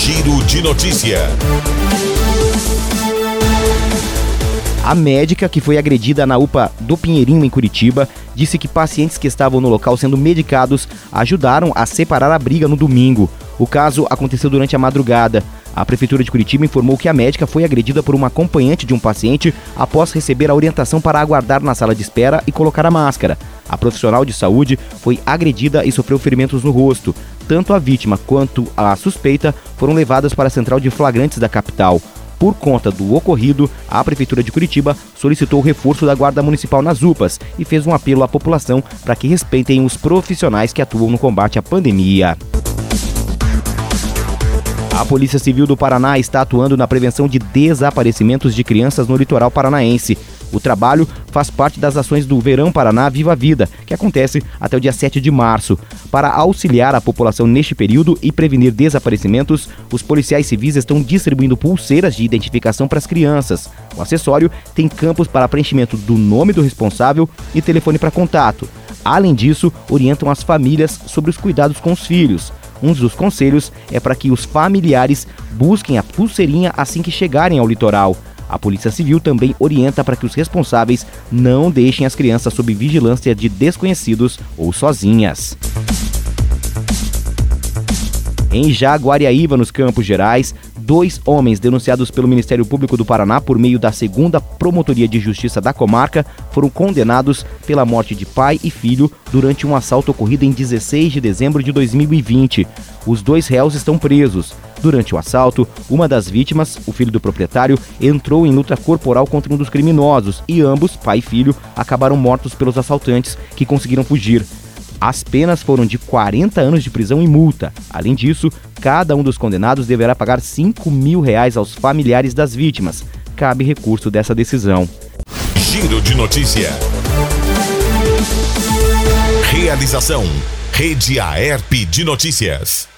Giro de notícia. A médica que foi agredida na UPA do Pinheirinho, em Curitiba, disse que pacientes que estavam no local sendo medicados ajudaram a separar a briga no domingo. O caso aconteceu durante a madrugada. A Prefeitura de Curitiba informou que a médica foi agredida por uma acompanhante de um paciente após receber a orientação para aguardar na sala de espera e colocar a máscara. A profissional de saúde foi agredida e sofreu ferimentos no rosto. Tanto a vítima quanto a suspeita foram levadas para a central de flagrantes da capital. Por conta do ocorrido, a Prefeitura de Curitiba solicitou o reforço da Guarda Municipal nas UPAs e fez um apelo à população para que respeitem os profissionais que atuam no combate à pandemia. A Polícia Civil do Paraná está atuando na prevenção de desaparecimentos de crianças no litoral paranaense. O trabalho faz parte das ações do Verão Paraná Viva a Vida, que acontece até o dia 7 de março. Para auxiliar a população neste período e prevenir desaparecimentos, os policiais civis estão distribuindo pulseiras de identificação para as crianças. O acessório tem campos para preenchimento do nome do responsável e telefone para contato. Além disso, orientam as famílias sobre os cuidados com os filhos. Um dos conselhos é para que os familiares busquem a pulseirinha assim que chegarem ao litoral. A Polícia Civil também orienta para que os responsáveis não deixem as crianças sob vigilância de desconhecidos ou sozinhas. Em Jaguariaíva, nos Campos Gerais, 2 homens denunciados pelo Ministério Público do Paraná por meio da 2ª Promotoria de Justiça da comarca foram condenados pela morte de pai e filho durante um assalto ocorrido em 16 de dezembro de 2020. Os 2 réus estão presos. Durante o assalto, uma das vítimas, o filho do proprietário, entrou em luta corporal contra um dos criminosos e ambos, pai e filho, acabaram mortos pelos assaltantes, que conseguiram fugir. As penas foram de 40 anos de prisão e multa. Além disso, cada um dos condenados deverá pagar R$5.000 aos familiares das vítimas. Cabe recurso dessa decisão. Giro de notícia. Realização: Rede Aerp de Notícias.